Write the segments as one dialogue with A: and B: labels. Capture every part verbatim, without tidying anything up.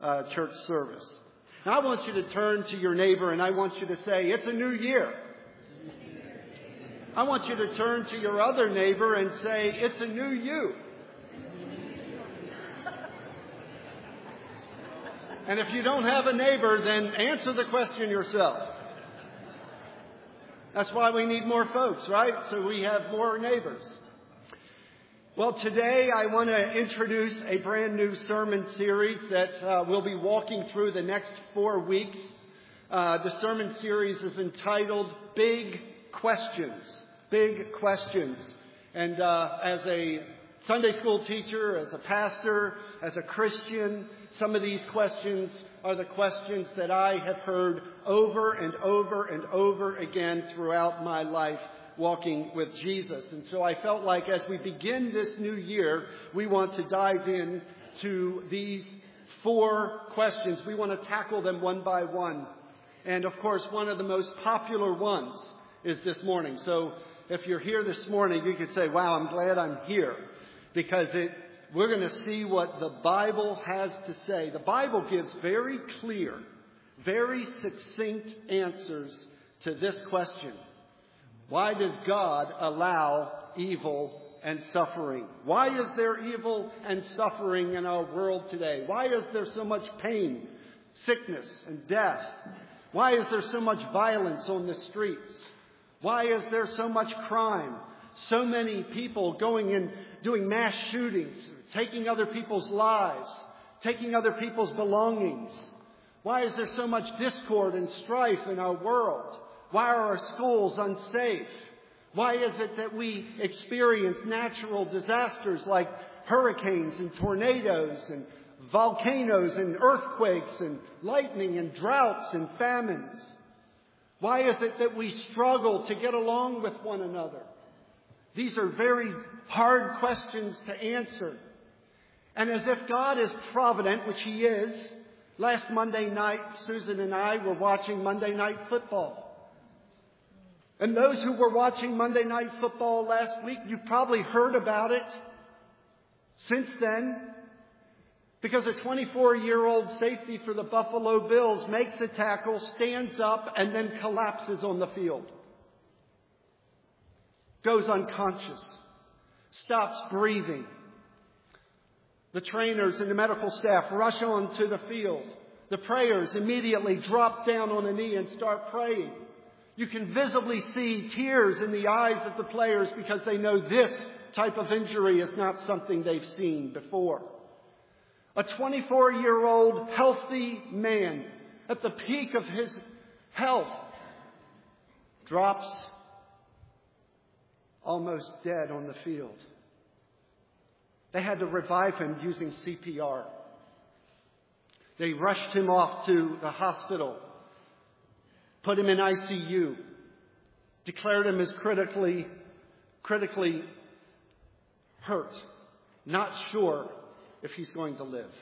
A: uh, church service. Now, I want you to turn to your neighbor and I want you to say, it's a new year. I want you to turn to your other neighbor and say, it's a new you. And if you don't have a neighbor, then answer the question yourself. That's why we need more folks, right? So we have more neighbors. Well, today I want to introduce a brand new sermon series that uh, we'll be walking through the next four weeks. Uh, the sermon series is entitled Big Questions. Big Questions. And uh, as a Sunday school teacher, as a pastor, as a Christian, some of these questions are the questions that I have heard over and over and over again throughout my life walking with Jesus. And so I felt like as we begin this new year, we want to dive in to these four questions. We want to tackle them one by one. And of course, one of the most popular ones is this morning. So if you're here this morning, you could say, wow, I'm glad I'm here, because it, we're going to see what the Bible has to say. The Bible gives very clear, very succinct answers to this question. Why does God allow evil and suffering? Why is there evil and suffering in our world today? Why is there so much pain, sickness, and death? Why is there so much violence on the streets? Why is there so much crime? So many people going and doing mass shootings, taking other people's lives, taking other people's belongings. Why is there so much discord and strife in our world? Why are our schools unsafe? Why is it that we experience natural disasters like hurricanes and tornadoes and volcanoes and earthquakes and lightning and droughts and famines? Why is it that we struggle to get along with one another? These are very hard questions to answer. And as if God is provident, which He is, last Monday night, Susan and I were watching Monday Night Football. And those who were watching Monday Night Football last week, you've probably heard about it since then, because a twenty-four-year-old safety for the Buffalo Bills makes a tackle, stands up, and then collapses on the field. Goes unconscious. Stops breathing. The trainers and the medical staff rush onto the field. The prayers immediately drop down on a knee and start praying. You can visibly see tears in the eyes of the players because they know this type of injury is not something they've seen before. A twenty-four-year-old healthy man at the peak of his health drops almost dead on the field. They had to revive him using C P R. They rushed him off to the hospital, put him in I C U, declared him as critically, critically hurt, not sure if he's going to live.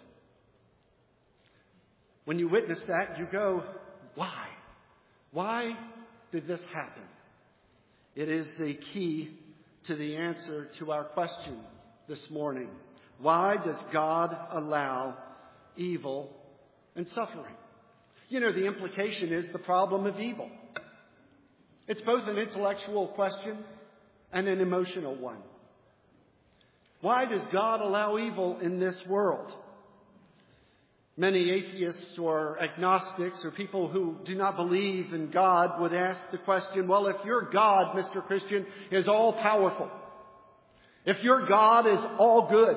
A: When you witness that, you go, why? Why did this happen? It is the key to the answer to our question this morning. Why does God allow evil and suffering? You know, the implication is the problem of evil. It's both an intellectual question and an emotional one. Why does God allow evil in this world? Many atheists or agnostics or people who do not believe in God would ask the question, well, if your God, Mister Christian, is all powerful, if your God is all good,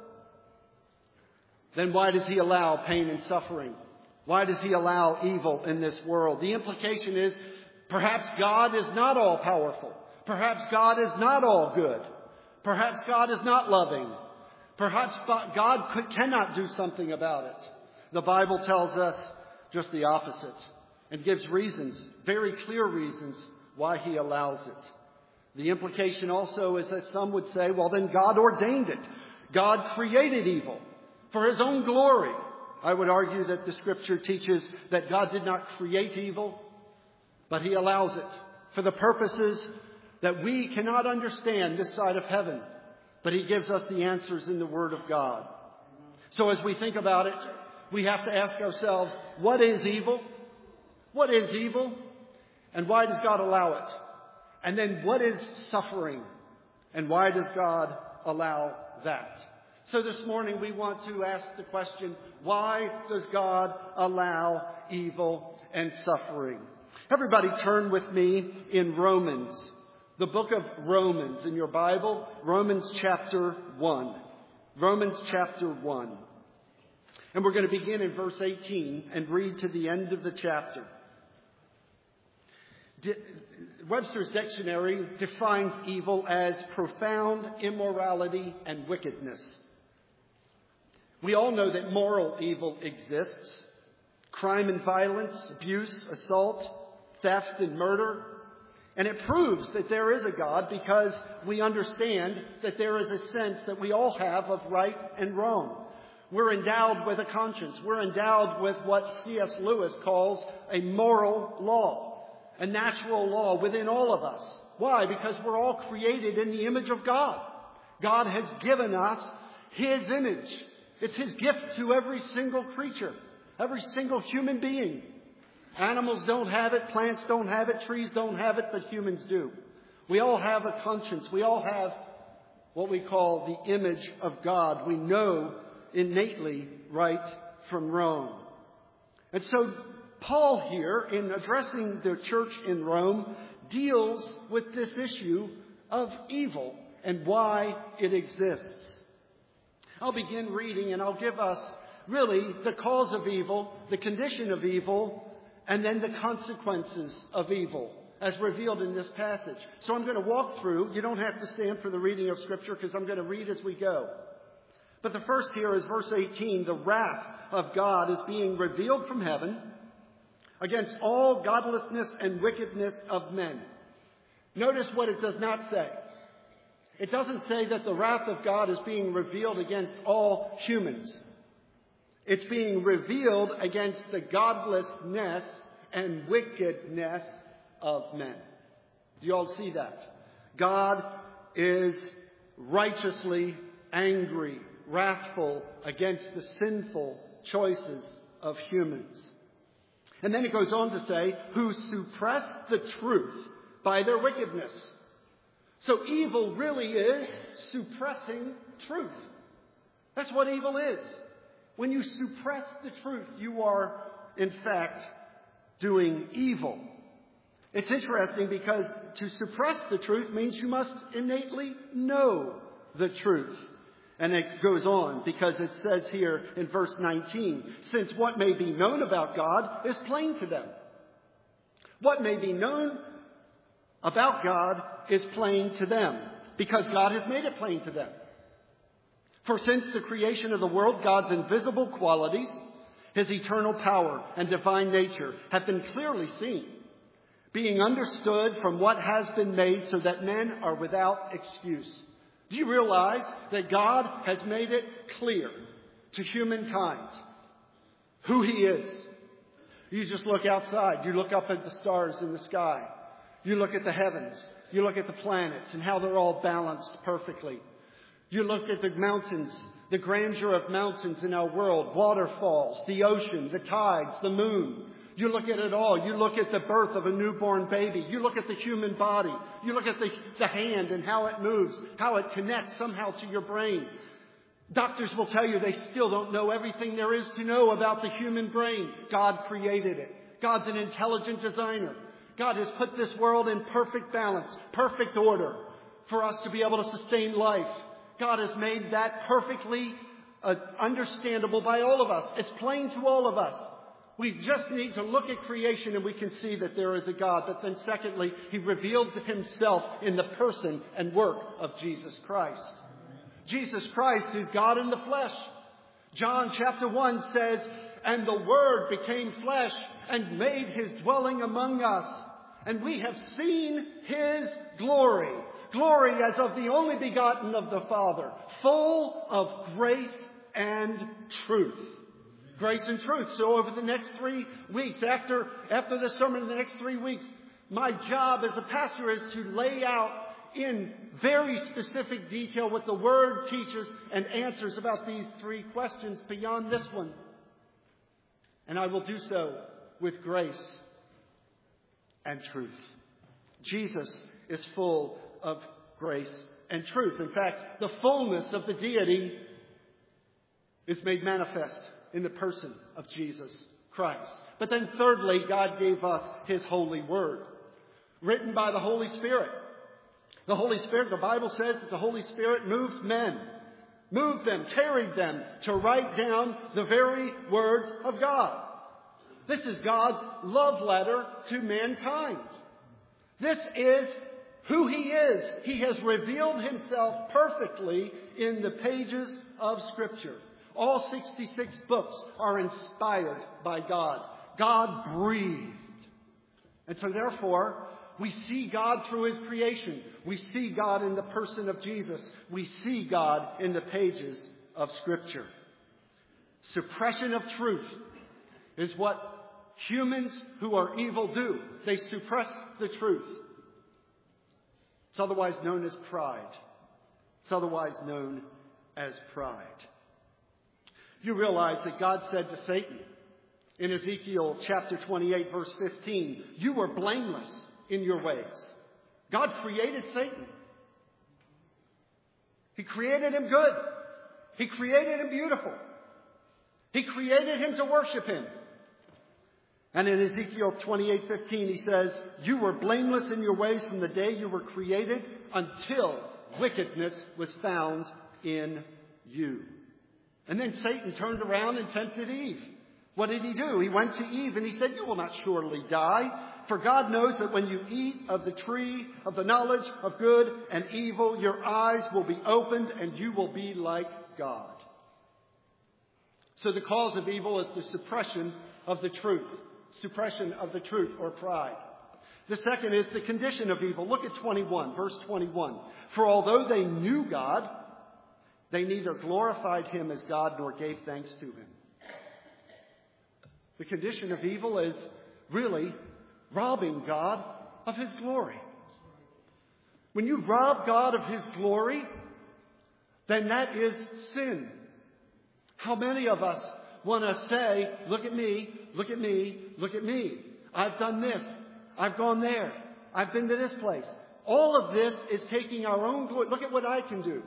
A: then why does He allow pain and suffering? Why does He allow evil in this world? The implication is perhaps God is not all powerful. Perhaps God is not all good. Perhaps God is not loving. Perhaps God could, cannot do something about it. The Bible tells us just the opposite and gives reasons, very clear reasons, why He allows it. The implication also is that some would say, well, then God ordained it. God created evil for His own glory. I would argue that the Scripture teaches that God did not create evil, but He allows it for the purposes that we cannot understand this side of heaven. But He gives us the answers in the Word of God. So as we think about it, we have to ask ourselves, what is evil? What is evil? And why does God allow it? And then what is suffering? And why does God allow that? So this morning we want to ask the question, why does God allow evil and suffering? Everybody turn with me in Romans, the book of Romans in your Bible, Romans chapter one. Romans chapter one. And we're going to begin in verse eighteen and read to the end of the chapter. De- Webster's dictionary defines evil as profound immorality and wickedness. We all know that moral evil exists. Crime and violence, abuse, assault, theft and murder. And it proves that there is a God because we understand that there is a sense that we all have of right and wrong. We're endowed with a conscience. We're endowed with what C S Lewis calls a moral law. A natural law within all of us. Why? Because we're all created in the image of God. God has given us His image. It's His gift to every single creature, every single human being. Animals don't have it, plants don't have it, trees don't have it, but humans do. We all have a conscience. We all have what we call the image of God. We know innately right from wrong. And so Paul here, in addressing the church in Rome, deals with this issue of evil and why it exists. I'll begin reading and I'll give us really the cause of evil, the condition of evil, and then the consequences of evil as revealed in this passage. So I'm going to walk through. You don't have to stand for the reading of Scripture because I'm going to read as we go. But the first here is verse eighteen. The wrath of God is being revealed from heaven against all godlessness and wickedness of men. Notice what it does not say. It doesn't say that the wrath of God is being revealed against all humans. It's being revealed against the godlessness and wickedness of men. Do you all see that? God is righteously angry, wrathful against the sinful choices of humans. And then it goes on to say, who suppress the truth by their wickedness. So evil really is suppressing truth. That's what evil is. When you suppress the truth, you are, in fact, doing evil. It's interesting because to suppress the truth means you must innately know the truth. And it goes on because it says here in verse nineteen, since what may be known about God is plain to them. What may be known about God is plain to them because God has made it plain to them. For since the creation of the world, God's invisible qualities, His eternal power and divine nature have been clearly seen, being understood from what has been made so that men are without excuse. Do you realize that God has made it clear to humankind who He is? You just look outside. You look up at the stars in the sky. You look at the heavens. You look at the planets and how they're all balanced perfectly. You look at the mountains, the grandeur of mountains in our world, waterfalls, the ocean, the tides, the moon. You look at it all. You look at the birth of a newborn baby. You look at the human body. You look at the, the hand and how it moves, how it connects somehow to your brain. Doctors will tell you they still don't know everything there is to know about the human brain. God created it. God's an intelligent designer. God has put this world in perfect balance, perfect order for us to be able to sustain life. God has made that perfectly uh, understandable by all of us. It's plain to all of us. We just need to look at creation and we can see that there is a God. But then secondly, He revealed Himself in the person and work of Jesus Christ. Jesus Christ is God in the flesh. John chapter one says, and the Word became flesh and made His dwelling among us. And we have seen His glory. Glory as of the only begotten of the Father, full of grace and truth. Grace and truth. So over the next three weeks, after, after this sermon, in the next three weeks, my job as a pastor is to lay out in very specific detail what the Word teaches and answers about these three questions beyond this one. And I will do so with grace and truth. Jesus is full of grace and truth. In fact, the fullness of the deity is made manifest in the person of Jesus Christ. But then thirdly, God gave us His holy word, written by the Holy Spirit. The Holy Spirit, the Bible says that the Holy Spirit moved men, moved them, carried them to write down the very words of God. This is God's love letter to mankind. This is who He is. He has revealed Himself perfectly in the pages of Scripture. All sixty-six books are inspired by God. God breathed. And so therefore, we see God through His creation. We see God in the person of Jesus. We see God in the pages of Scripture. Suppression of truth is what humans who are evil do. They suppress the truth. It's otherwise known as pride. It's otherwise known as pride. You realize that God said to Satan in Ezekiel chapter twenty-eight, verse fifteen, you were blameless in your ways. God created Satan. He created him good. He created him beautiful. He created him to worship Him. And in Ezekiel twenty-eight fifteen, he says, you were blameless in your ways from the day you were created until wickedness was found in you. And then Satan turned around and tempted Eve. What did he do? He went to Eve and he said, you will not surely die. For God knows that when you eat of the tree of the knowledge of good and evil, your eyes will be opened and you will be like God. So the cause of evil is the suppression of the truth. Suppression of the truth, or pride. The second is the condition of evil. Look at twenty-one, verse twenty-one. For although they knew God, they neither glorified Him as God nor gave thanks to Him. The condition of evil is really robbing God of His glory. When you rob God of His glory, then that is sin. How many of us want to say, look at me, look at me, look at me. I've done this. I've gone there. I've been to this place. All of this is taking our own glory. Look at what I can do.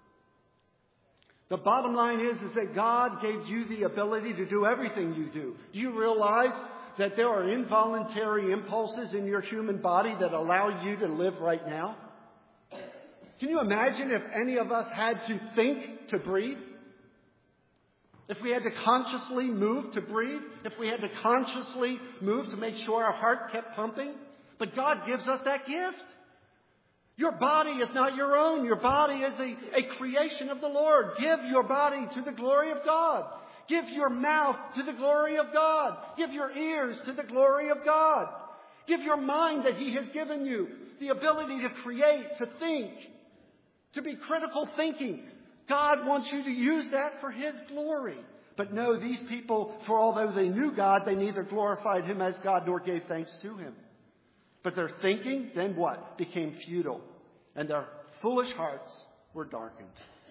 A: The bottom line is, is that God gave you the ability to do everything you do. Do you realize that there are involuntary impulses in your human body that allow you to live right now? Can you imagine if any of us had to think to breathe? If we had to consciously move to breathe, if we had to consciously move to make sure our heart kept pumping, but God gives us that gift. Your body is not your own. Your body is a, a creation of the Lord. Give your body to the glory of God. Give your mouth to the glory of God. Give your ears to the glory of God. Give your mind that He has given you the ability to create, to think, to be critical thinking. God wants you to use that for His glory. But no, these people, for although they knew God, they neither glorified Him as God nor gave thanks to Him. But their thinking, then what? Became futile. And their foolish hearts were darkened.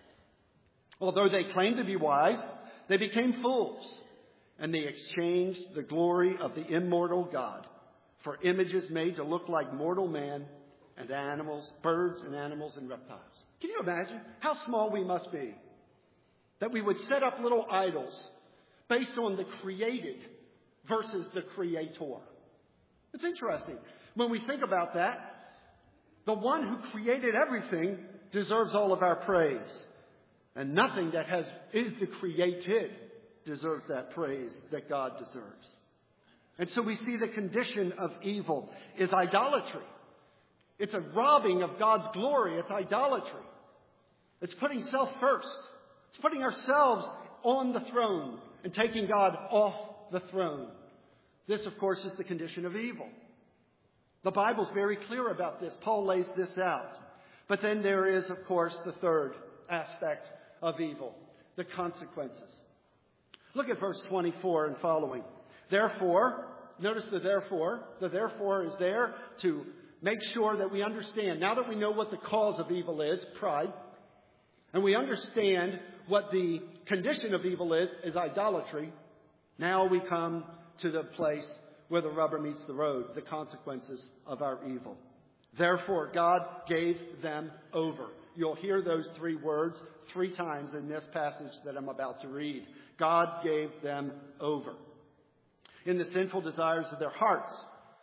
A: Although they claimed to be wise, they became fools. And they exchanged the glory of the immortal God for images made to look like mortal man and animals, birds and animals and reptiles. Can you imagine how small we must be that we would set up little idols based on the created versus the creator? It's interesting. When we think about that, the one who created everything deserves all of our praise. And nothing that has is the created deserves that praise that God deserves. And so we see the condition of evil is idolatry. It's a robbing of God's glory. It's idolatry. It's putting self first. It's putting ourselves on the throne and taking God off the throne. This, of course, is the condition of evil. The Bible's very clear about this. Paul lays this out. But then there is, of course, the third aspect of evil, the consequences. Look at verse twenty-four and following. Therefore, notice the therefore. The therefore is there to make sure that we understand. Now that we know what the cause of evil is, pride, and we understand what the condition of evil is, is idolatry, Now we come to the place where the rubber meets the road, the consequences of our evil. Therefore, God gave them over. You'll hear those three words three times in this passage that I'm about to read. God gave them over in the sinful desires of their hearts,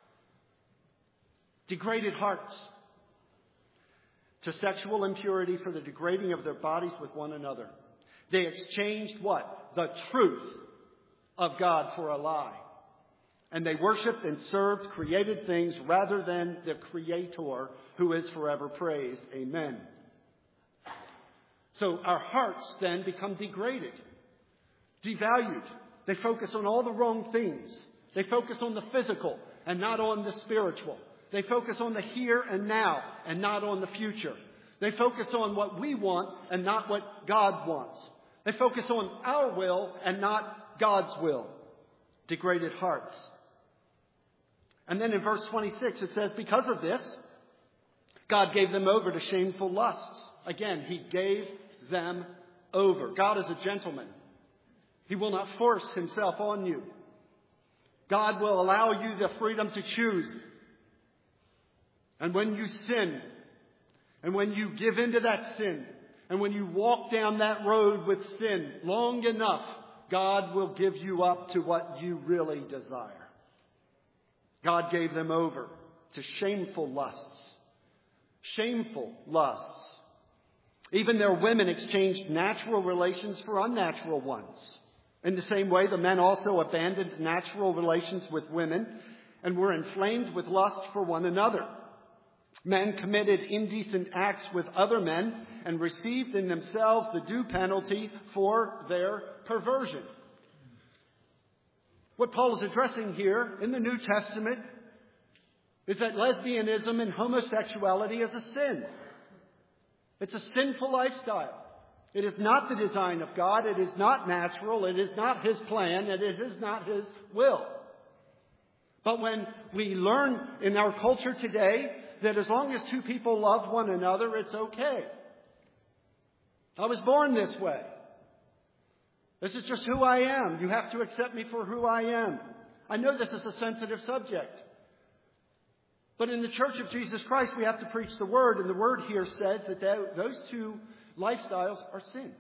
A: degraded hearts, to sexual impurity for the degrading of their bodies with one another. They exchanged what? The truth of God for a lie. And they worshipped and served created things rather than the Creator, who is forever praised. Amen. So our hearts then become degraded, devalued. They focus on all the wrong things. They focus on the physical and not on the spiritual. They focus on the here and now and not on the future. They focus on what we want and not what God wants. They focus on our will and not God's will. Degraded hearts. And then in verse twenty-six it says, because of this, God gave them over to shameful lusts. Again, He gave them over. God is a gentleman. He will not force Himself on you. God will allow you the freedom to choose. And when you sin, and when you give into that sin, and when you walk down that road with sin long enough, God will give you up to what you really desire. God gave them over to shameful lusts. Shameful lusts. Even their women exchanged natural relations for unnatural ones. In the same way, the men also abandoned natural relations with women and were inflamed with lust for one another. Men committed indecent acts with other men and received in themselves the due penalty for their perversion. What Paul is addressing here in the New Testament is that lesbianism and homosexuality is a sin. It's a sinful lifestyle. It is not the design of God. It is not natural. It is not His plan. And it is not His will. But when we learn in our culture today that as long as two people love one another, it's okay. I was born this way. This is just who I am. You have to accept me for who I am. I know this is a sensitive subject. But in the Church of Jesus Christ, we have to preach the Word. And the Word here says that those two lifestyles are sin.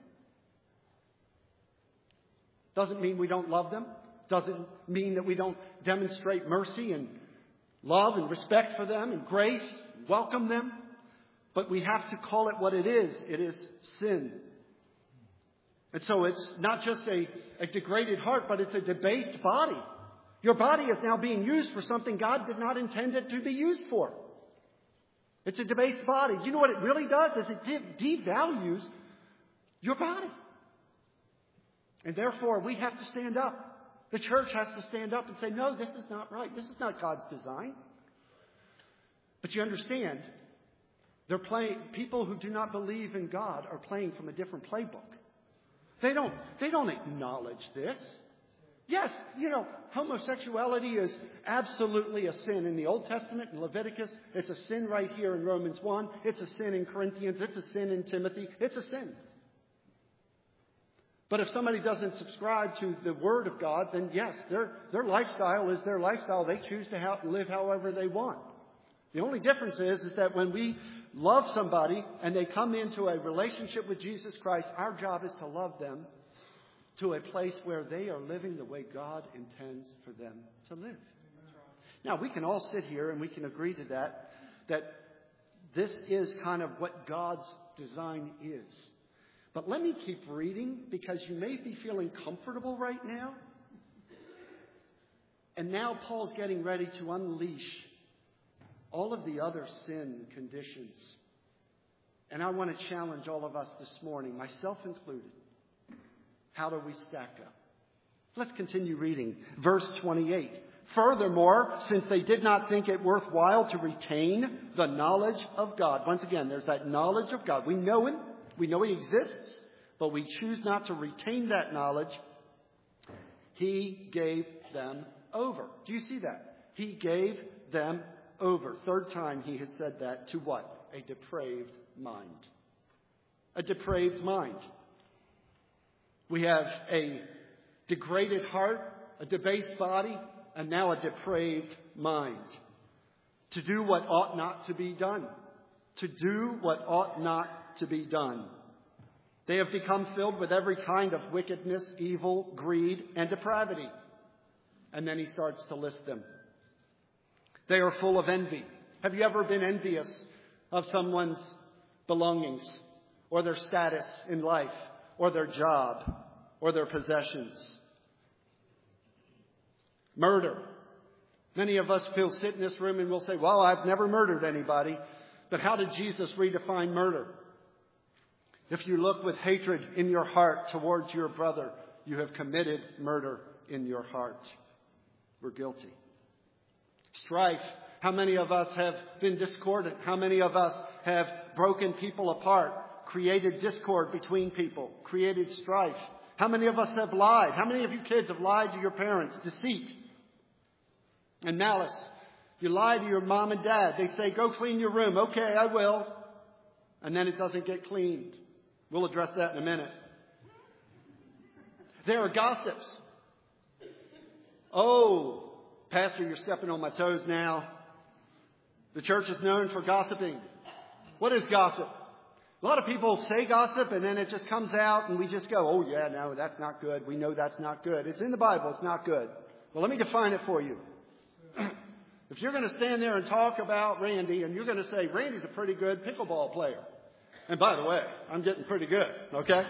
A: Doesn't mean we don't love them. Doesn't mean that we don't demonstrate mercy and love and respect for them and grace, welcome them. But we have to call it what it is. It is sin. And so it's not just a, a degraded heart, but it's a debased body. Your body is now being used for something God did not intend it to be used for. It's a debased body. Do you know what it really does? Is it de- devalues your body. And therefore, we have to stand up. The church has to stand up and say, no, this is not right. This is not God's design. But you understand, they're playing, people who do not believe in God are playing from a different playbook. They don't, they don't acknowledge this. Yes, you know, homosexuality is absolutely a sin in the Old Testament, in Leviticus. It's a sin right here in Romans one. It's a sin in Corinthians. It's a sin in Timothy. It's a sin. But if somebody doesn't subscribe to the Word of God, then yes, their, their lifestyle is their lifestyle. They choose to have, live however they want. The only difference is, is that when we love somebody and they come into a relationship with Jesus Christ, our job is to love them to a place where they are living the way God intends for them to live. Now, we can all sit here and we can agree to that, that this is kind of what God's design is. But let me keep reading, because you may be feeling comfortable right now. And now Paul's getting ready to unleash all of the other sin conditions. And I want to challenge all of us this morning, myself included. How do we stack up? Let's continue reading. Verse twenty-eight. Furthermore, since they did not think it worthwhile to retain the knowledge of God. Once again, there's that knowledge of God. We know Him. We know He exists. But we choose not to retain that knowledge. He gave them over. Do you see that? He gave them over. Third time He has said that. To what? A depraved mind. A depraved mind. We have a degraded heart a debased body, and now a depraved mind. To do what ought not to be done. To do what ought not to be done. They have become filled with every kind of wickedness, evil, greed, and depravity. And then he starts to list them. They are full of envy. Have you ever been envious of someone's belongings, or their status in life, or their job, or their possessions? Murder. Many of us will sit in this room and we'll say, well, I've never murdered anybody. But how did Jesus redefine murder? If you look with hatred in your heart towards your brother, you have committed murder in your heart. We're guilty. Strife. How many of us have been discordant? How many of us have broken people apart, created discord between people, created strife? How many of us have lied? How many of you kids have lied to your parents? Deceit and malice. You lie to your mom and dad. They say, go clean your room. Okay, I will. And then it doesn't get cleaned. We'll address that in a minute. There are gossips. Oh, Pastor, you're stepping on my toes now. The church is known for gossiping. What is gossip? A lot of people say gossip and then it just comes out and we just go, oh yeah, no, that's not good. We know that's not good. It's in the Bible. It's not good. Well, let me define it for you. If you're going to stand there and talk about Randy and you're going to say, Randy's a pretty good pickleball player. And by the way, I'm getting pretty good, okay?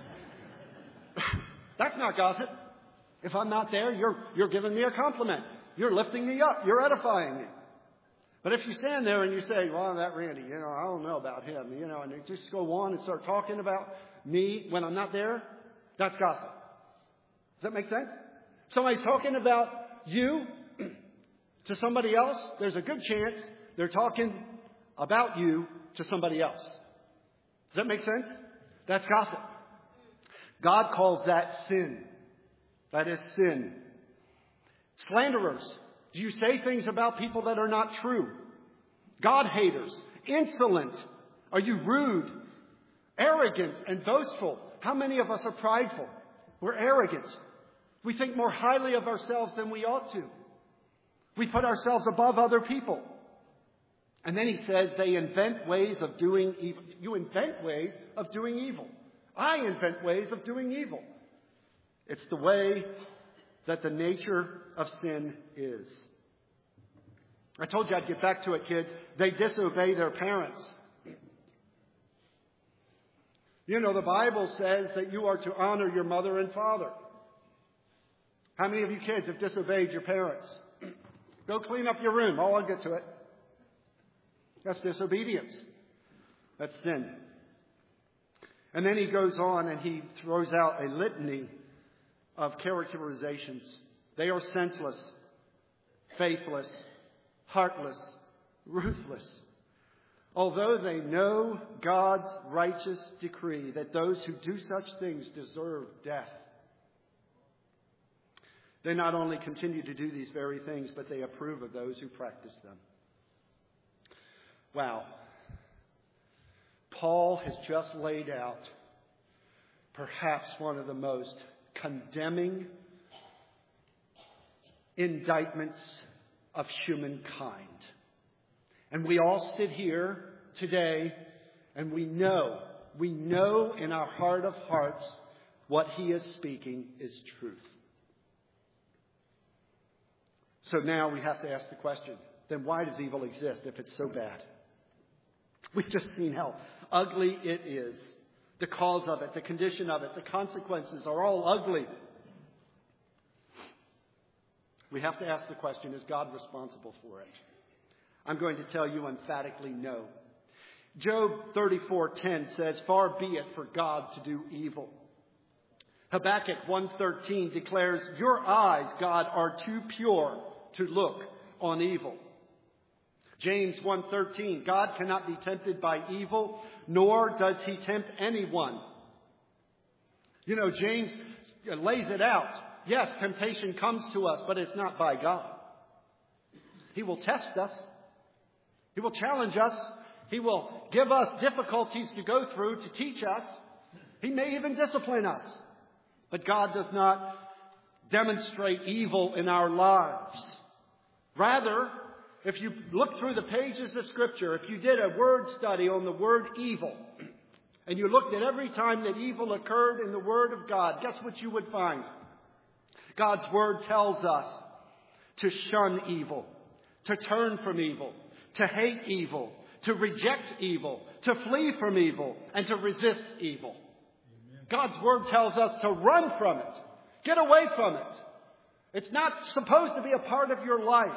A: That's not gossip. If I'm not there, you're, you're giving me a compliment. You're lifting me up. You're edifying me. But if you stand there and you say, well, that Randy, you know, I don't know about him, you know, and you just go on and start talking about me when I'm not there, that's gossip. Does that make sense? Somebody talking about you to somebody else, there's a good chance they're talking about you to somebody else. Does that make sense? That's gossip. God calls that sin. That is sin. Slanderers. Do you say things about people that are not true? God haters. Insolent. Are you rude? Arrogant and boastful. How many of us are prideful? We're arrogant. We think more highly of ourselves than we ought to. We put ourselves above other people. And then he says they invent ways of doing evil. You invent ways of doing evil. I invent ways of doing evil. It's the way that the nature of sin is. I told you I'd get back to it, kids. They disobey their parents. You know, the Bible says that you are to honor your mother and father. How many of you kids have disobeyed your parents? Go clean up your room. Oh, I'll get to it. That's disobedience. That's sin. And then he goes on and he throws out a litany of characterizations. They are senseless, faithless, heartless, ruthless. Although they know God's righteous decree that those who do such things deserve death, they not only continue to do these very things, but they approve of those who practice them. Wow. Paul has just laid out perhaps one of the most condemning indictments of humankind. And we all sit here today and we know, we know in our heart of hearts what he is speaking is truth. So now we have to ask the question, then why does evil exist if it's so bad? We've just seen how ugly it is. The cause of it, the condition of it, the consequences are all ugly. We have to ask the question, is God responsible for it? I'm going to tell you emphatically no. Job thirty-four ten says, far be it for God to do evil. Habakkuk one thirteen declares, your eyes, God, are too pure to look on evil. James one thirteen, God cannot be tempted by evil, nor does he tempt anyone. You know, James lays it out. Yes, temptation comes to us, but it's not by God. He will test us. He will challenge us. He will give us difficulties to go through to teach us. He may even discipline us. But God does not demonstrate evil in our lives. Rather, if you look through the pages of Scripture, if you did a word study on the word evil, and you looked at every time that evil occurred in the Word of God, guess what you would find? God's Word tells us to shun evil, to turn from evil, to hate evil, to reject evil, to flee from evil, and to resist evil. Amen. God's Word tells us to run from it. Get away from it. It's not supposed to be a part of your life.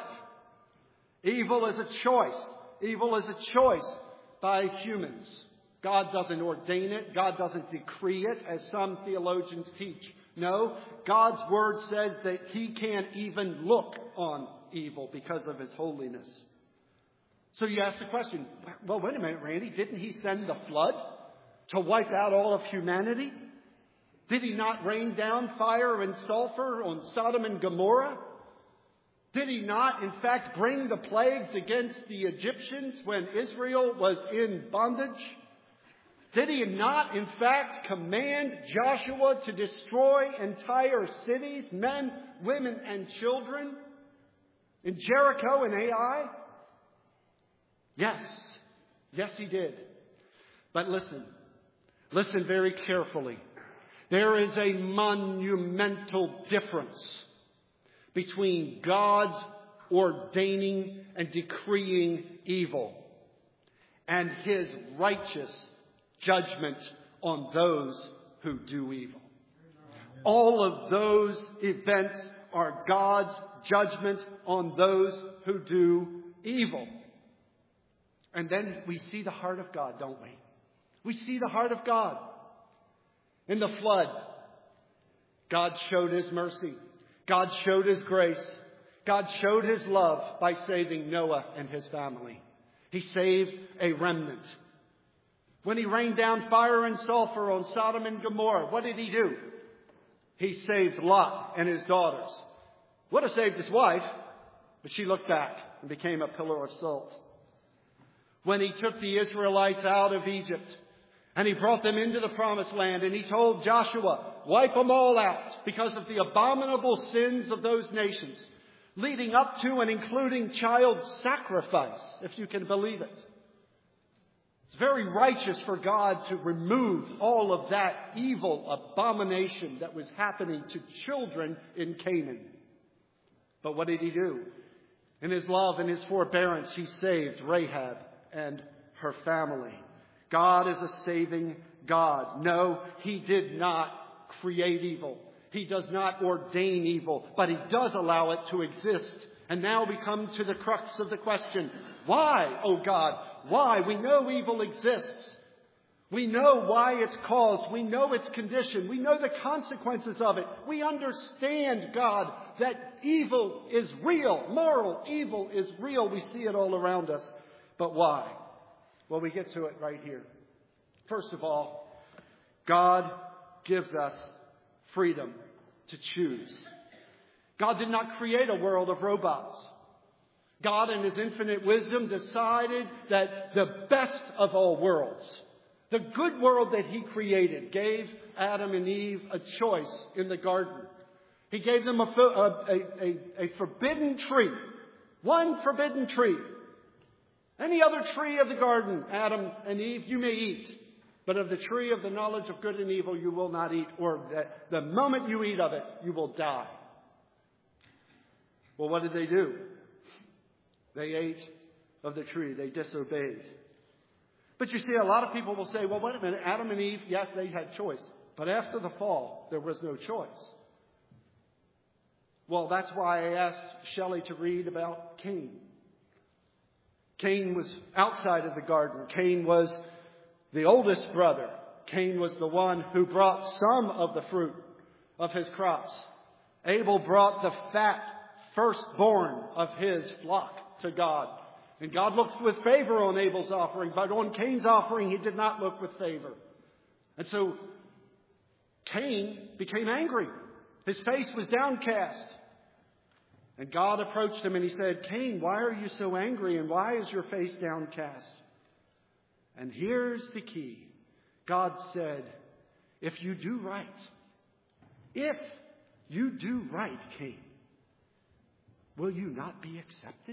A: Evil is a choice. Evil is a choice by humans. God doesn't ordain it. God doesn't decree it, as some theologians teach. No, God's Word says that He can't even look on evil because of His holiness. So you ask the question, well, wait a minute, Randy, didn't He send the flood to wipe out all of humanity? Did He not rain down fire and sulfur on Sodom and Gomorrah? Did He not, in fact, bring the plagues against the Egyptians when Israel was in bondage? Did He not, in fact, command Joshua to destroy entire cities, men, women, and children in Jericho and Ai? Yes. Yes, He did. But listen. Listen very carefully. There is a monumental difference between God's ordaining and decreeing evil and His righteous judgment on those who do evil. All of those events are God's judgment on those who do evil. And then we see the heart of God, don't we? We see the heart of God. In the flood, God showed His mercy. God showed His grace. God showed His love by saving Noah and his family. He saved a remnant. When He rained down fire and sulfur on Sodom and Gomorrah, what did He do? He saved Lot and his daughters. Would have saved his wife, but she looked back and became a pillar of salt. When He took the Israelites out of Egypt and He brought them into the promised land, and He told Joshua, wipe them all out because of the abominable sins of those nations, leading up to and including child sacrifice, if you can believe it. It's very righteous for God to remove all of that evil abomination that was happening to children in Canaan. But what did He do? In His love and His forbearance, He saved Rahab and her family. God is a saving God. No, He did not create evil. He does not ordain evil, but He does allow it to exist. And now we come to the crux of the question. Why, oh God? Why? We know evil exists. We know why it's caused. We know its condition. We know the consequences of it. We understand, God, that evil is real. Moral evil is real. We see it all around us. But why? Well, we get to it right here. First of all, God gives us freedom to choose. God did not create a world of robots. God, in His infinite wisdom, decided that the best of all worlds, the good world that He created, gave Adam and Eve a choice in the garden. He gave them a, a, a, a forbidden tree, one forbidden tree. Any other tree of the garden, Adam and Eve, you may eat. But of the tree of the knowledge of good and evil, you will not eat. Or that the moment you eat of it, you will die. Well, what did they do? They ate of the tree. They disobeyed. But you see, a lot of people will say, well, wait a minute. Adam and Eve, yes, they had choice. But after the fall, there was no choice. Well, that's why I asked Shelley to read about Cain. Cain was outside of the garden. Cain was the oldest brother. Cain was the one who brought some of the fruit of his crops. Abel brought the fat firstborn of his flock to God. And God looked with favor on Abel's offering, but on Cain's offering, He did not look with favor. And so Cain became angry. His face was downcast. And God approached him and He said, Cain, why are you so angry and why is your face downcast? And here's the key. God said, if you do right, if You do right, Cain. Will you not be accepted?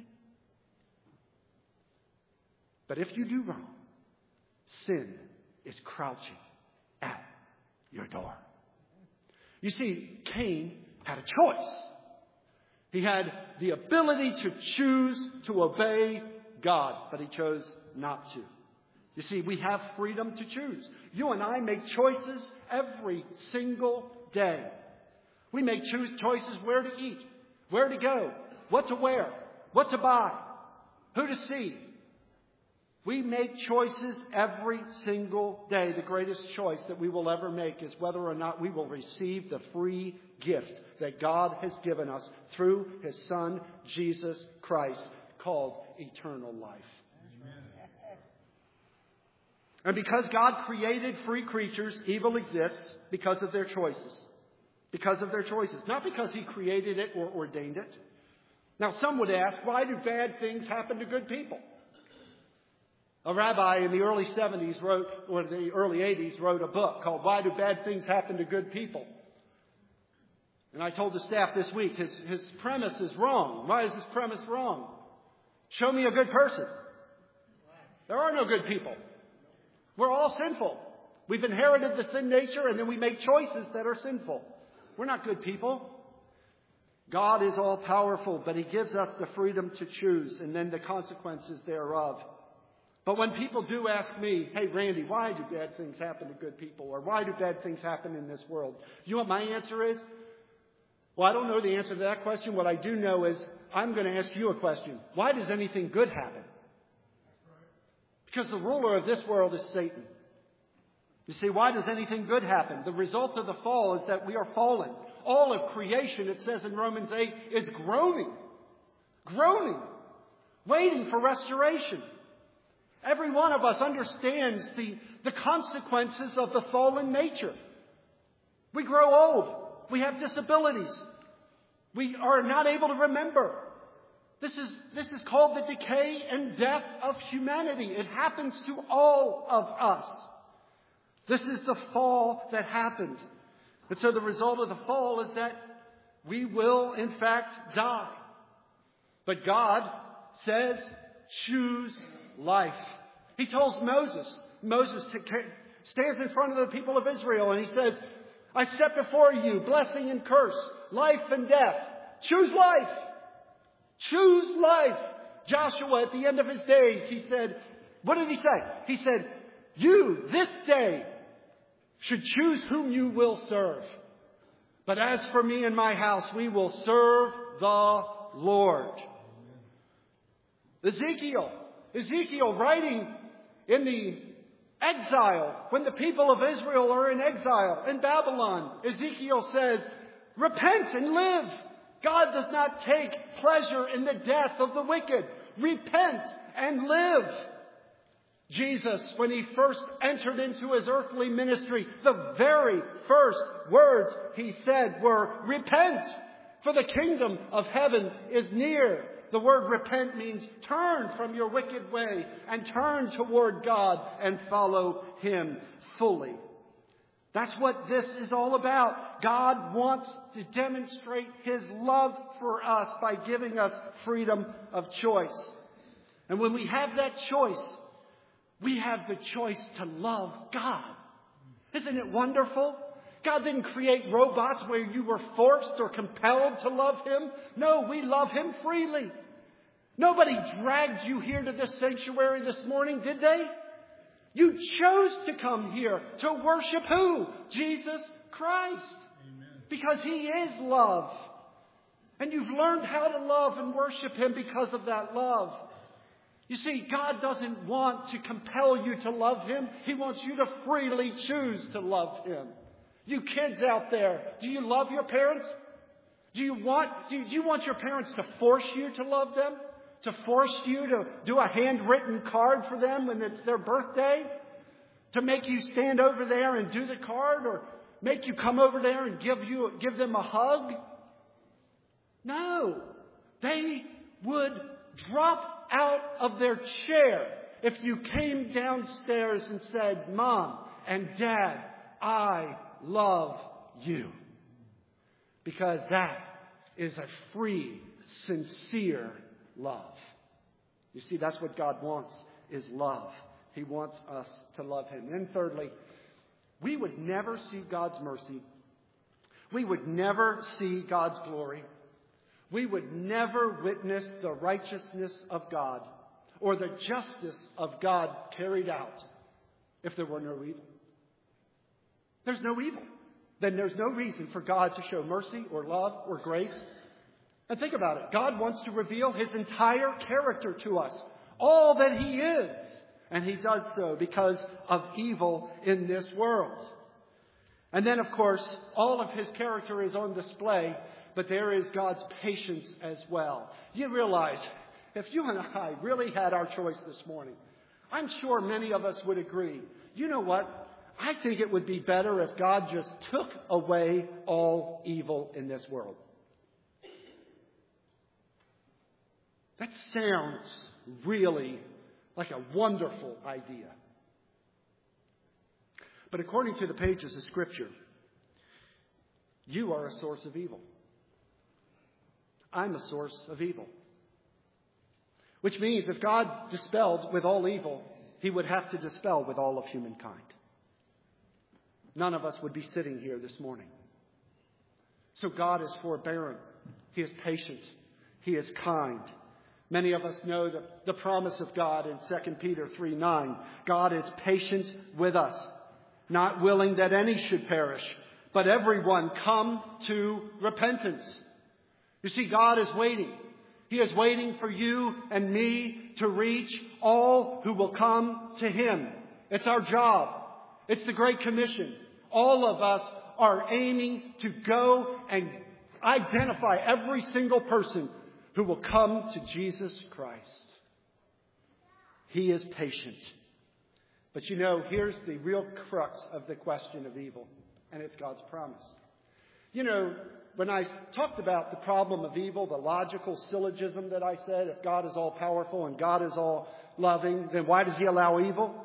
A: But if you do wrong, sin is crouching at your door. You see, Cain had a choice. He had the ability to choose to obey God, but he chose not to. You see, we have freedom to choose. You and I make choices every single day. We make choose choices where to eat, where to go, what to wear, what to buy, who to see. We make choices every single day. The greatest choice that we will ever make is whether or not we will receive the free gift that God has given us through His Son, Jesus Christ, called eternal life. Amen. And because God created free creatures, evil exists because of their choices. Because of their choices. Not because He created it or ordained it. Now, some would ask, why do bad things happen to good people? A rabbi in the early seventies wrote, or the early eighties, wrote a book called Why Do Bad Things Happen to Good People? And I told the staff this week, his, his premise is wrong. Why is his premise wrong? Show me a good person. There are no good people. We're all sinful. We've inherited the sin nature, and then we make choices that are sinful. We're not good people. God is all powerful, but He gives us the freedom to choose, and then the consequences thereof. But when people do ask me, hey, Randy, why do bad things happen to good people? Or why do bad things happen in this world? You know what my answer is? Well, I don't know the answer to that question. What I do know is I'm going to ask you a question. Why does anything good happen? Because the ruler of this world is Satan. You see, why does anything good happen? The result of the fall is that we are fallen. All of creation, it says in Romans eight, is groaning. Groaning. Waiting for restoration. Every one of us understands the, the consequences of the fallen nature. We grow old. We have disabilities. We are not able to remember. This is, this is called the decay and death of humanity. It happens to all of us. This is the fall that happened. And so the result of the fall is that we will, in fact, die. But God says, choose life. He tells Moses, Moses stands in front of the people of Israel and he says, I set before you blessing and curse, life and death. Choose life. Choose life. Joshua, at the end of his days, he said, what did he say? He said, you this day should choose whom you will serve. But as for me and my house, we will serve the Lord. Ezekiel, Ezekiel writing in the exile, when the people of Israel are in exile in Babylon, Ezekiel says, repent and live. God does not take pleasure in the death of the wicked. Repent and live. Jesus, when He first entered into His earthly ministry, the very first words He said were, repent, for the kingdom of heaven is near. The word repent means turn from your wicked way and turn toward God and follow Him fully. That's what this is all about. God wants to demonstrate His love for us by giving us freedom of choice. And when we have that choice, we have the choice to love God. Isn't it wonderful? God didn't create robots where you were forced or compelled to love Him. No, we love Him freely. Nobody dragged you here to this sanctuary this morning, did they? You chose to come here to worship who? Jesus Christ. Amen. Because He is love. And you've learned how to love and worship Him because of that love. You see, God doesn't want to compel you to love Him. He wants you to freely choose to love Him. You kids out there, do you love your parents? Do you want, do you want your parents to force you to love them? To force you to do a handwritten card for them when it's their birthday? To make you stand over there and do the card? Or make you come over there and give you, give them a hug? No. They would drop out of their chair if you came downstairs and said, Mom and Dad, I love you. Because that is a free, sincere love. You see, that's what God wants, is love. He wants us to love Him. And thirdly, we would never see God's mercy. We would never see God's glory. We would never witness the righteousness of God or the justice of God carried out if there were no evil. There's no evil. Then there's no reason for God to show mercy or love or grace. And think about it. God wants to reveal His entire character to us. All that He is. And He does so because of evil in this world. And then, of course, all of His character is on display. But there is God's patience as well. You realize, if you and I really had our choice this morning, I'm sure many of us would agree. You know what? I think it would be better if God just took away all evil in this world. That sounds really like a wonderful idea. But according to the pages of Scripture, you are a source of evil. I'm a source of evil. Which means if God dispelled with all evil, He would have to dispel with all of humankind. None of us would be sitting here this morning. So God is forbearing. He is patient. He is kind. Many of us know the, the promise of God in Second Peter three nine. God is patient with us, not willing that any should perish, but everyone come to repentance. You see, God is waiting. He is waiting for you and me to reach all who will come to Him. It's our job. It's the Great Commission. All of us are aiming to go and identify every single person who will come to Jesus Christ. He is patient. But you know, here's the real crux of the question of evil, and it's God's promise. You know, when I talked about the problem of evil, the logical syllogism that I said, if God is all powerful and God is all loving, then why does He allow evil?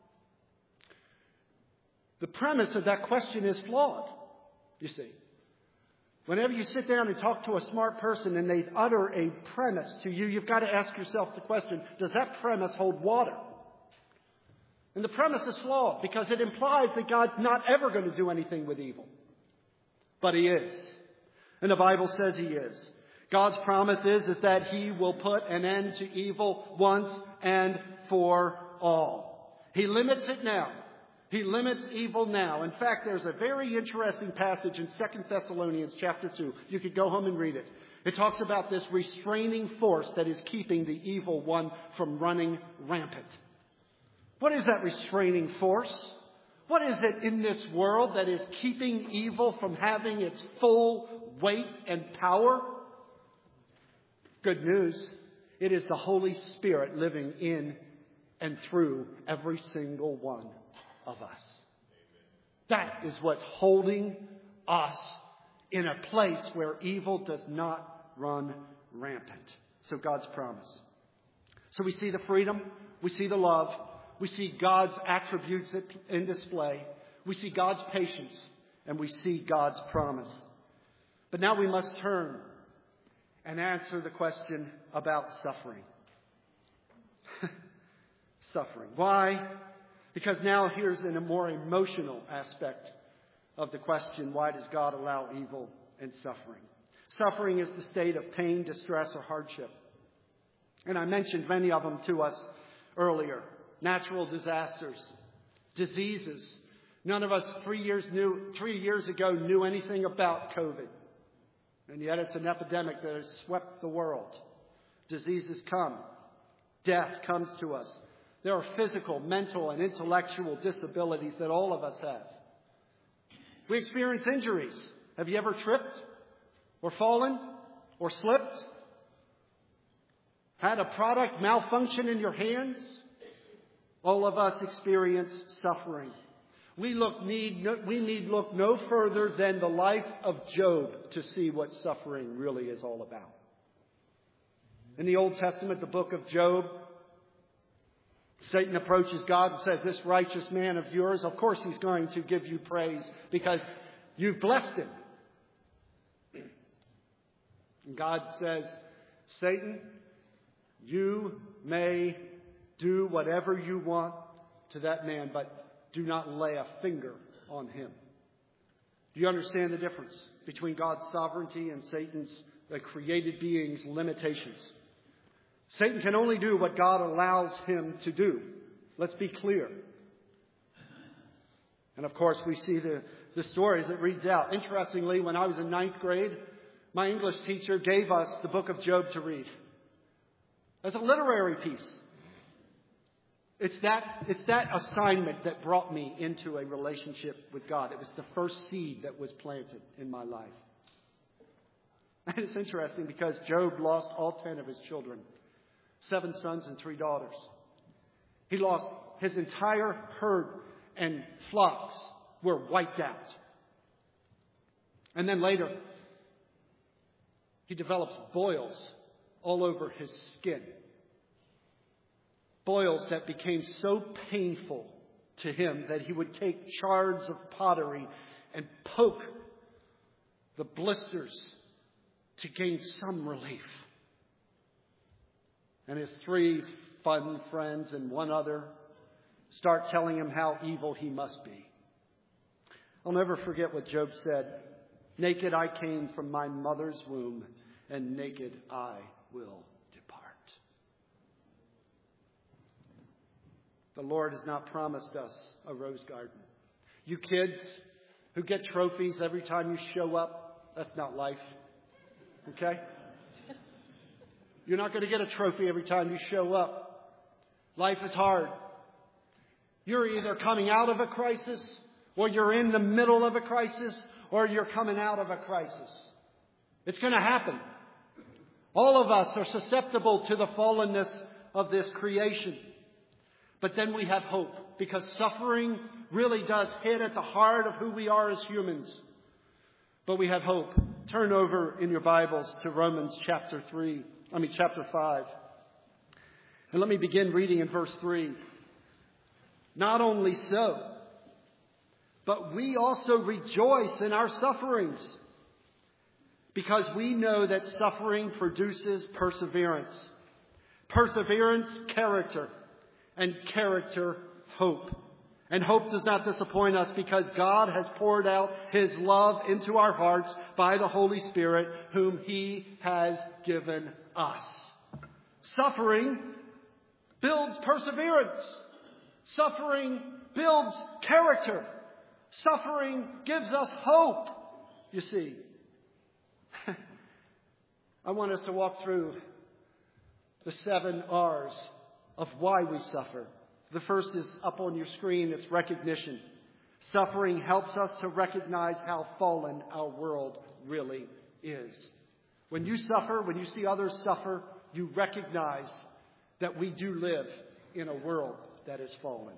A: The premise of that question is flawed, you see. Whenever you sit down and talk to a smart person and they utter a premise to you, you've got to ask yourself the question, does that premise hold water? And the premise is flawed because it implies that God's not ever going to do anything with evil. But He is. And the Bible says He is. God's promise is, is that He will put an end to evil once and for all. He limits it now. He limits evil now. In fact, there's a very interesting passage in Second Thessalonians chapter two. You could go home and read it. It talks about this restraining force that is keeping the evil one from running rampant. What is that restraining force? What is it in this world that is keeping evil from having its full weight and power? Good news. It is the Holy Spirit living in and through every single one of us. That is what's holding us in a place where evil does not run rampant. So God's promise. So we see the freedom. We see the love. We see God's attributes in display. We see God's patience. And we see God's promise. But now we must turn and answer the question about suffering. Suffering. Why? Because now here's in a more emotional aspect of the question, why does God allow evil and suffering? Suffering is the state of pain, distress, or hardship. And I mentioned many of them to us earlier. Natural disasters, diseases. None of us three years knew, three years ago knew anything about COVID. And yet it's an epidemic that has swept the world. Diseases come. Death comes to us. There are physical, mental, and intellectual disabilities that all of us have. We experience injuries. Have you ever tripped or fallen or slipped? Had a product malfunction in your hands? All of us experience suffering. We look need no, we need look no further than the life of Job to see what suffering really is all about. In the Old Testament, the book of Job, Satan approaches God and says, this righteous man of yours, of course he's going to give you praise because you've blessed him. And God says, Satan, you may do whatever you want to that man, but do not lay a finger on him. Do you understand the difference between God's sovereignty and Satan's, the created being's, limitations? Satan can only do what God allows him to do. Let's be clear. And of course, we see the, the stories it reads out. Interestingly, when I was in ninth grade, my English teacher gave us the book of Job to read. As a literary piece. It's that, it's that assignment that brought me into a relationship with God. It was the first seed that was planted in my life. And it's interesting because Job lost all ten of his children. Seven sons and three daughters. He lost his entire herd and flocks were wiped out. And then later, he develops boils all over his skin. Boils that became so painful to him that he would take shards of pottery and poke the blisters to gain some relief. And his three fun friends and one other start telling him how evil he must be. I'll never forget what Job said. Naked I came from my mother's womb, and naked I will depart. The Lord has not promised us a rose garden. You kids who get trophies every time you show up, that's not life. Okay? You're not going to get a trophy every time you show up. Life is hard. You're either coming out of a crisis, or you're in the middle of a crisis, or you're coming out of a crisis. It's going to happen. All of us are susceptible to the fallenness of this creation. But then we have hope, because suffering really does hit at the heart of who we are as humans. But we have hope. Turn over in your Bibles to Romans chapter three. I mean, chapter five. And let me begin reading in verse three. Not only so, but we also rejoice in our sufferings, because we know that suffering produces perseverance. Perseverance, character. And character, hope. And hope does not disappoint us, because God has poured out His love into our hearts by the Holy Spirit, whom He has given us. Suffering builds perseverance. Suffering builds character. Suffering gives us hope, you see. I want us to walk through the seven R's of why we suffer. The first is up on your screen. It's recognition. Suffering helps us to recognize how fallen our world really is. When you suffer, when you see others suffer, you recognize that we do live in a world that is fallen.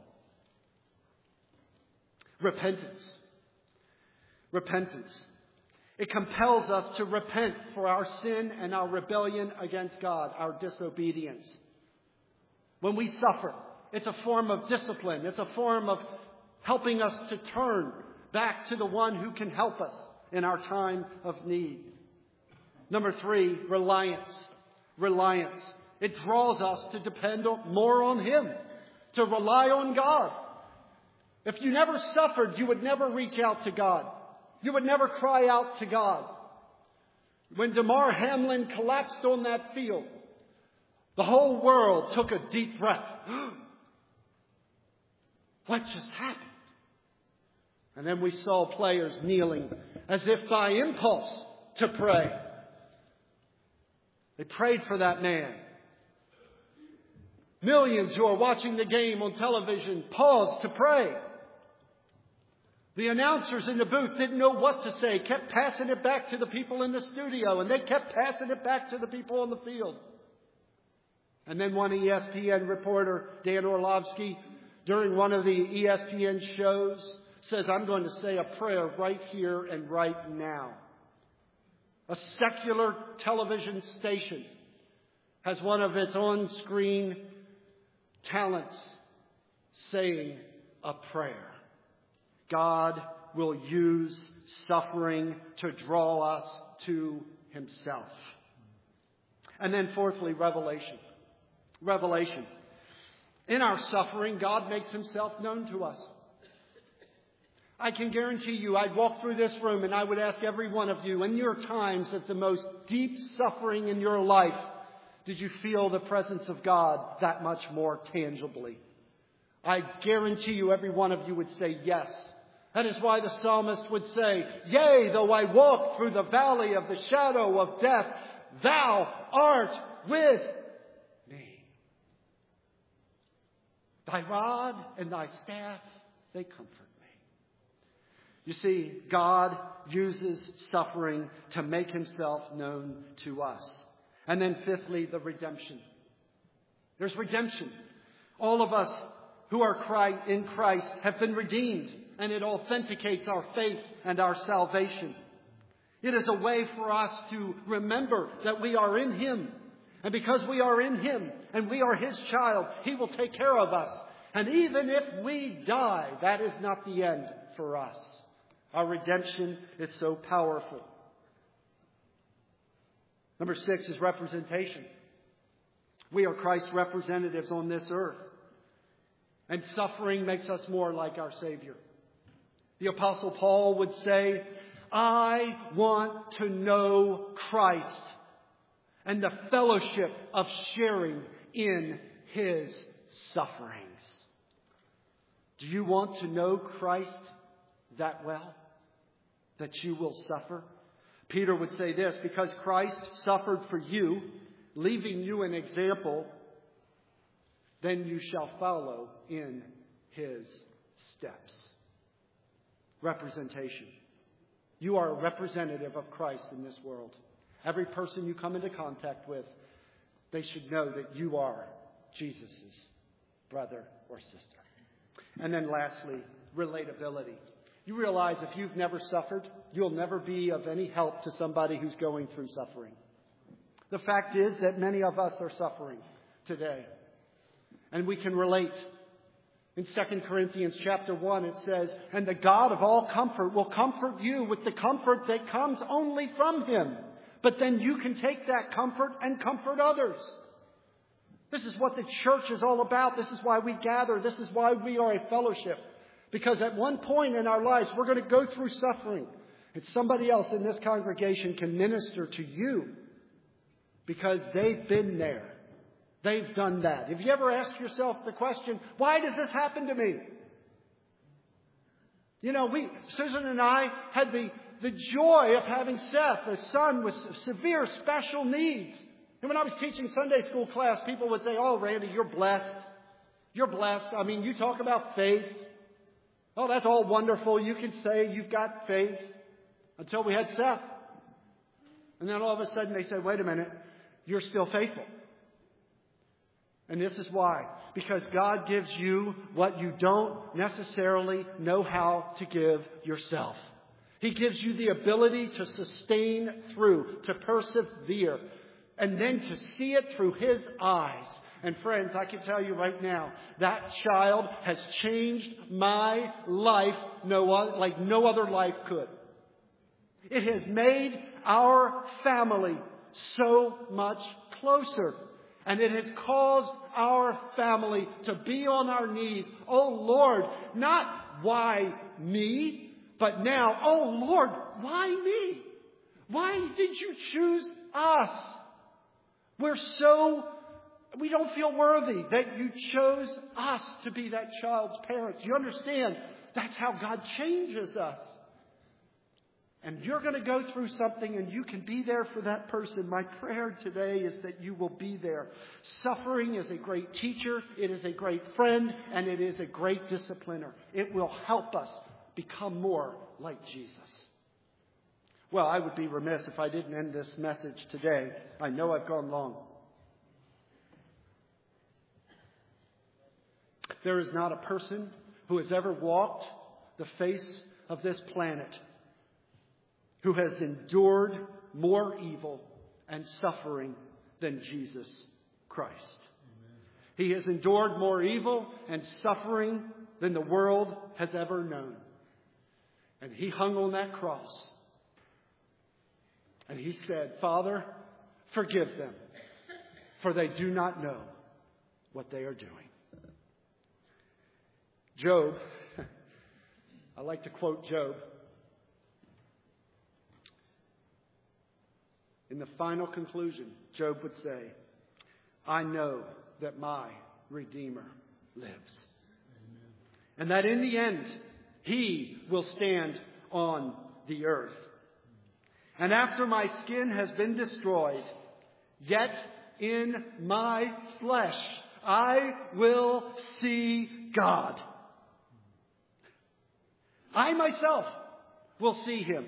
A: Repentance. Repentance. It compels us to repent for our sin and our rebellion against God, our disobedience. When we suffer, it's a form of discipline. It's a form of helping us to turn back to the one who can help us in our time of need. Number three, reliance. Reliance. It draws us to depend more on Him, to rely on God. If you never suffered, you would never reach out to God. You would never cry out to God. When Damar Hamlin collapsed on that field, the whole world took a deep breath. What just happened? And then we saw players kneeling as if by impulse to pray. They prayed for that man. Millions who are watching the game on television paused to pray. The announcers in the booth didn't know what to say, kept passing it back to the people in the studio, and they kept passing it back to the people on the field. And then one E S P N reporter, Dan Orlovsky, during one of the E S P N shows, says, I'm going to say a prayer right here and right now. A secular television station has one of its on-screen talents saying a prayer. God will use suffering to draw us to Himself. And then fourthly, revelation. Revelation. In our suffering, God makes himself known to us. I can guarantee you, I'd walk through this room and I would ask every one of you, in your times of the most deep suffering in your life, did you feel the presence of God that much more tangibly? I guarantee you, every one of you would say yes. That is why the psalmist would say, yea, though I walk through the valley of the shadow of death, thou art with me. Thy rod and thy staff, they comfort me. You see, God uses suffering to make himself known to us. And then fifthly, the redemption. There's redemption. All of us who are in Christ have been redeemed, and it authenticates our faith and our salvation. It is a way for us to remember that we are in him. And because we are in him and we are his child, he will take care of us. And even if we die, that is not the end for us. Our redemption is so powerful. Number six is representation. We are Christ's representatives on this earth. And suffering makes us more like our Savior. The Apostle Paul would say, I want to know Christ and the fellowship of sharing in his sufferings. Do you want to know Christ that well, that you will suffer? Peter would say this, because Christ suffered for you, leaving you an example, then you shall follow in his steps. Representation. You are a representative of Christ in this world. Every person you come into contact with, they should know that you are Jesus' brother or sister. And then lastly, relatability. You realize if you've never suffered, you'll never be of any help to somebody who's going through suffering. The fact is that many of us are suffering today. And we can relate. In Second Corinthians chapter one, it says, and the God of all comfort will comfort you with the comfort that comes only from him. But then you can take that comfort and comfort others. This is what the church is all about. This is why we gather. This is why we are a fellowship. Because at one point in our lives, we're going to go through suffering. And somebody else in this congregation can minister to you because they've been there. They've done that. Have you ever asked yourself the question, why does this happen to me? You know, we, Susan and I had the, the joy of having Seth, a son with severe special needs. And when I was teaching Sunday school class, people would say, oh, Randy, you're blessed. You're blessed. I mean, you talk about faith. Oh, that's all wonderful. You can say you've got faith. Until we had Seth. And then all of a sudden they said, wait a minute, you're still faithful. And this is why. Because God gives you what you don't necessarily know how to give yourself. He gives you the ability to sustain through, to persevere, and then to see it through his eyes. And friends, I can tell you right now, that child has changed my life no, like no other life could. It has made our family so much closer. And it has caused our family to be on our knees. Oh Lord, not why me, but now, oh Lord, why me? Why did you choose us? We're so, we don't feel worthy that you chose us to be that child's parents. You understand? That's how God changes us. And you're going to go through something and you can be there for that person. My prayer today is that you will be there. Suffering is a great teacher. It is a great friend. And it is a great discipliner. It will help us become more like Jesus. Well, I would be remiss if I didn't end this message today. I know I've gone long. There is not a person who has ever walked the face of this planet who has endured more evil and suffering than Jesus Christ. Amen. He has endured more evil and suffering than the world has ever known. And he hung on that cross. And he said, Father, forgive them, for they do not know what they are doing. Job, I like to quote Job. In the final conclusion, Job would say, I know that my Redeemer lives. Amen. And that in the end, he will stand on the earth. And after my skin has been destroyed, yet in my flesh I will see God. I myself will see him.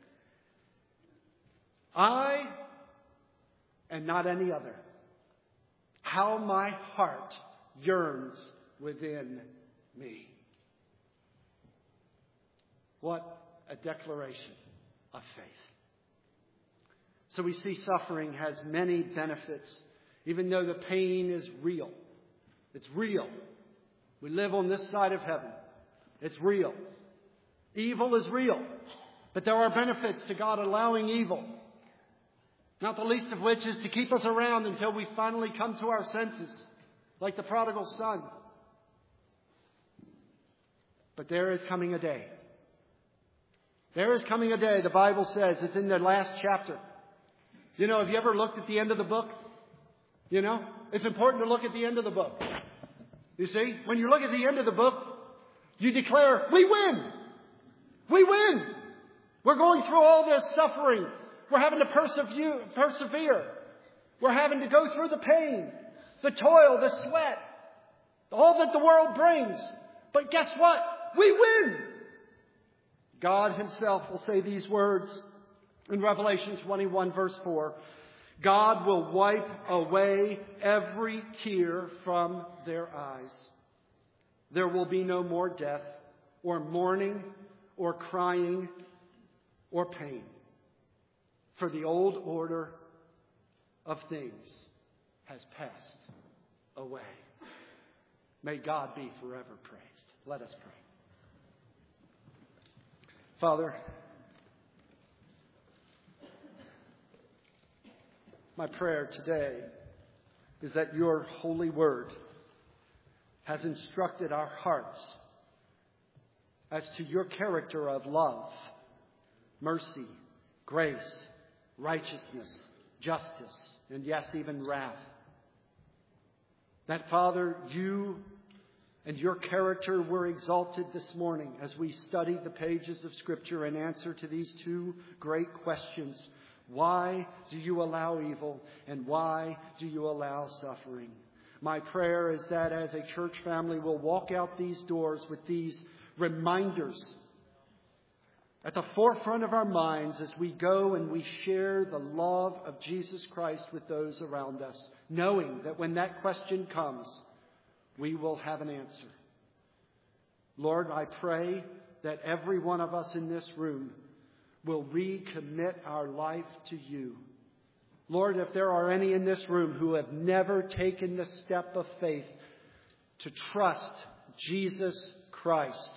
A: I and not any other. How my heart yearns within me. What a declaration of faith. So we see suffering has many benefits, even though the pain is real. It's real. We live on this side of heaven. It's real. Evil is real. But there are benefits to God allowing evil. Not the least of which is to keep us around until we finally come to our senses, like the prodigal son. But there is coming a day. There is coming a day, the Bible says. It's in the last chapter. You know, have you ever looked at the end of the book? You know, it's important to look at the end of the book. You see, when you look at the end of the book, you declare, we win. We win. We're going through all this suffering. We're having to persevere, persevere. We're having to go through the pain, the toil, the sweat, all that the world brings. But guess what? We win. God himself will say these words in Revelation twenty-one, verse four. God will wipe away every tear from their eyes. There will be no more death, or mourning, or crying, or pain. For the old order of things has passed away. May God be forever praised. Let us pray. Father, my prayer today is that your holy word has instructed our hearts as to your character of love, mercy, grace, righteousness, justice, and yes, even wrath. That, Father, you and your character were exalted this morning as we studied the pages of Scripture in answer to these two great questions. Why do you allow evil, and why do you allow suffering? My prayer is that as a church family we'll walk out these doors with these reminders at the forefront of our minds as we go and we share the love of Jesus Christ with those around us, knowing that when that question comes, we will have an answer. Lord, I pray that every one of us in this room will recommit our life to you. Lord, if there are any in this room who have never taken the step of faith to trust Jesus Christ,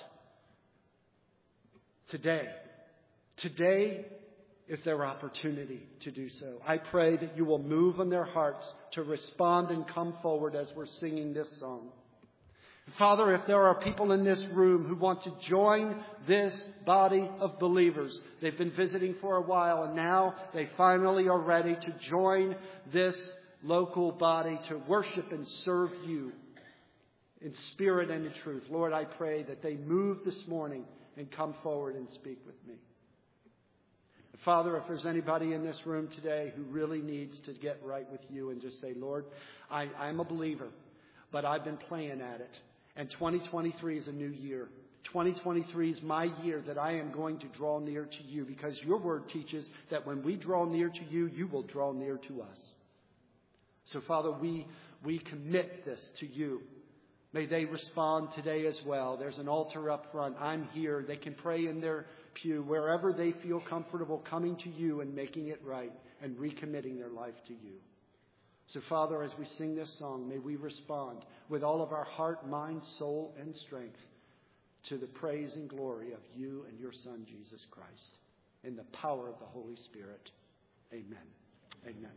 A: Today, today is their opportunity to do so. I pray that you will move on their hearts to respond and come forward as we're singing this song. Father, if there are people in this room who want to join this body of believers, they've been visiting for a while and now they finally are ready to join this local body to worship and serve you in spirit and in truth. Lord, I pray that they move this morning and come forward and speak with me. Father, if there's anybody in this room today who really needs to get right with you and just say, Lord, I, I'm a believer, but I've been playing at it. And twenty twenty-three is a new year. twenty twenty-three is my year that I am going to draw near to you, because your word teaches that when we draw near to you, you will draw near to us. So, Father, we, we commit this to you. May they respond today as well. There's an altar up front. I'm here. They can pray in their pew, wherever they feel comfortable coming to you and making it right and recommitting their life to you. So, Father, as we sing this song, may we respond with all of our heart, mind, soul, and strength to the praise and glory of you and your Son, Jesus Christ, in the power of the Holy Spirit. Amen. Amen.